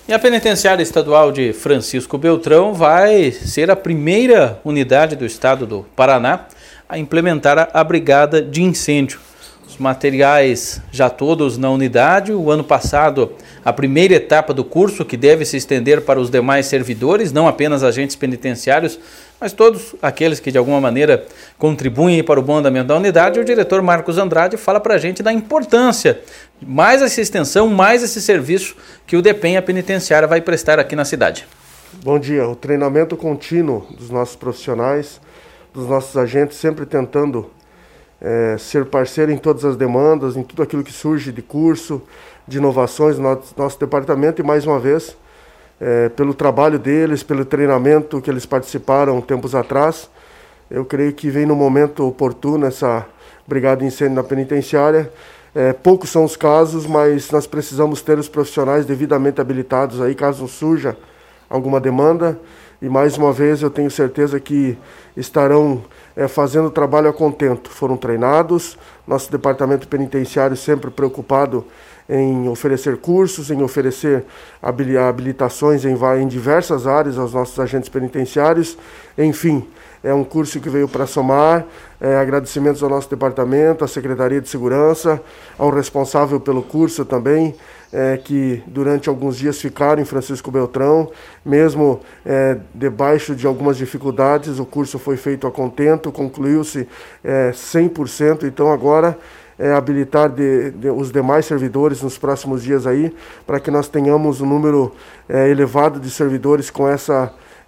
E a Penitenciária Estadual de Francisco Beltrão vai ser a primeira unidade do estado do Paraná a implementar a brigada de incêndio. Os materiais já todos na unidade. O ano passado, a primeira etapa do curso, que deve se estender para os demais servidores, não apenas agentes penitenciários, mas todos aqueles que de alguma maneira contribuem para o bom andamento da unidade. O diretor Marcos Andrade fala para a gente da importância, mais essa extensão, mais esse serviço que o DEPEN, a penitenciária, vai prestar aqui na cidade. Bom dia. O treinamento contínuo dos nossos profissionais, dos nossos agentes, sempre tentando ser parceiro em todas as demandas, em tudo aquilo que surge de curso, de inovações no nosso departamento, e mais uma vez, pelo trabalho deles, pelo treinamento que eles participaram tempos atrás, eu creio que vem no momento oportuno essa brigada de incêndio na penitenciária. Poucos são os casos, mas nós precisamos ter os profissionais devidamente habilitados aí, caso surja alguma demanda. E mais uma vez eu tenho certeza que estarão fazendo o trabalho a contento. Foram treinados, nosso departamento penitenciário sempre preocupado em oferecer cursos, em oferecer habilitações em diversas áreas aos nossos agentes penitenciários. Enfim, é um curso que veio para somar. Agradecimentos ao nosso departamento, à Secretaria de Segurança, ao responsável pelo curso também, que durante alguns dias ficaram em Francisco Beltrão, mesmo debaixo de algumas dificuldades. O curso foi feito a contento, concluiu-se 100%, então agora habilitar os demais servidores nos próximos dias aí, para que nós tenhamos um número elevado de servidores com essa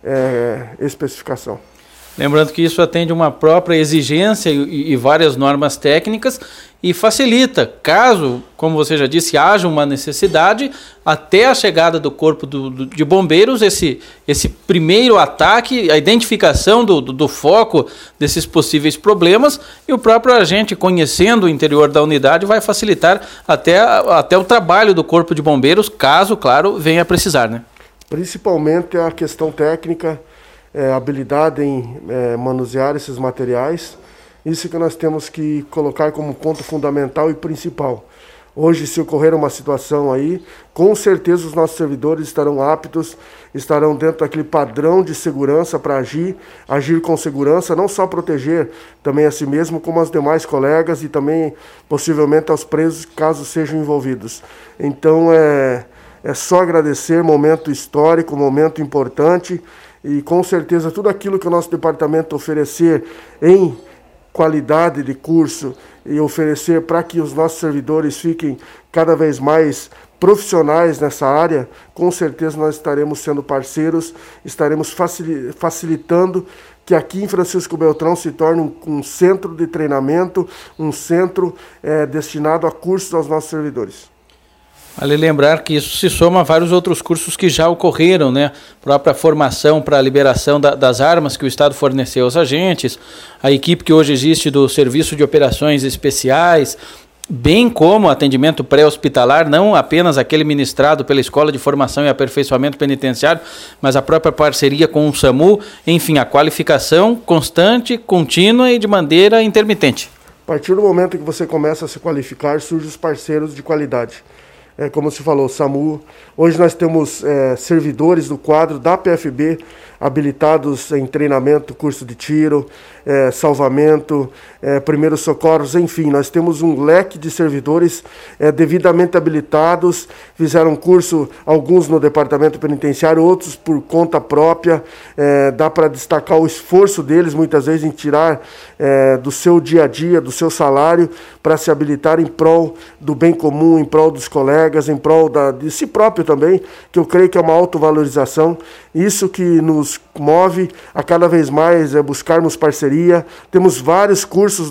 especificação. Lembrando que isso atende uma própria exigência e várias normas técnicas e facilita, caso, como você já disse, haja uma necessidade, até a chegada do Corpo de Bombeiros, esse primeiro ataque, a identificação do foco desses possíveis problemas, e o próprio agente, conhecendo o interior da unidade, vai facilitar até o trabalho do Corpo de Bombeiros, caso, claro, venha a precisar, né? Principalmente a questão técnica, habilidade em manusear esses materiais. Isso que nós temos que colocar como ponto fundamental e principal. Hoje, se ocorrer uma situação aí, com certeza os nossos servidores estarão aptos, estarão dentro daquele padrão de segurança para agir com segurança, não só proteger também a si mesmo, como aos demais colegas e também possivelmente aos presos, caso sejam envolvidos. Então, é só agradecer, momento histórico, momento importante. E com certeza tudo aquilo que o nosso departamento oferecer em qualidade de curso e oferecer para que os nossos servidores fiquem cada vez mais profissionais nessa área, com certeza nós estaremos sendo parceiros, estaremos facilitando que aqui em Francisco Beltrão se torne um centro de treinamento, um centro destinado a cursos aos nossos servidores. Vale lembrar que isso se soma a vários outros cursos que já ocorreram, né? Própria formação para a liberação das armas que o Estado forneceu aos agentes, a equipe que hoje existe do Serviço de Operações Especiais, bem como atendimento pré-hospitalar, não apenas aquele ministrado pela Escola de Formação e Aperfeiçoamento Penitenciário, mas a própria parceria com o SAMU, enfim, a qualificação constante, contínua e de maneira intermitente. A partir do momento que você começa a se qualificar, surgem os parceiros de qualidade. Como se falou, SAMU. Hoje nós temos servidores do quadro da PFB habilitados em treinamento, curso de tiro, salvamento, primeiros socorros, enfim, nós temos um leque de servidores devidamente habilitados, fizeram curso, alguns no departamento penitenciário, outros por conta própria. Dá para destacar o esforço deles, muitas vezes, em tirar do seu dia a dia, do seu salário, para se habilitar em prol do bem comum, em prol dos colegas, em prol de si próprio também, que eu creio que é uma autovalorização. Isso que nos move a cada vez mais buscarmos parceria. Temos vários cursos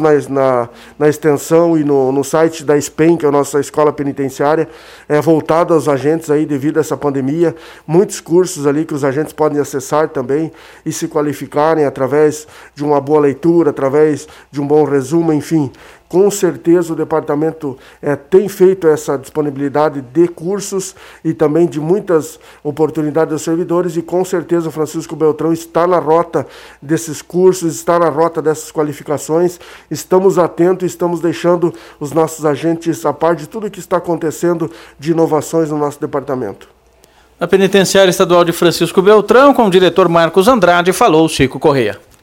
na extensão e no site da SPEN, que é a nossa escola penitenciária, voltado aos agentes aí devido a essa pandemia. Muitos cursos ali que os agentes podem acessar também e se qualificarem através de uma boa leitura, através de um bom resumo, enfim. Com certeza o departamento tem feito essa disponibilidade de cursos e também de muitas oportunidades aos servidores, e com certeza o Francisco Beltrão está na rota desses cursos, está na rota dessas qualificações. Estamos atentos, estamos deixando os nossos agentes a par de tudo que está acontecendo de inovações no nosso departamento. Na Penitenciária Estadual de Francisco Beltrão, com o diretor Marcos Andrade, falou Chico Correia.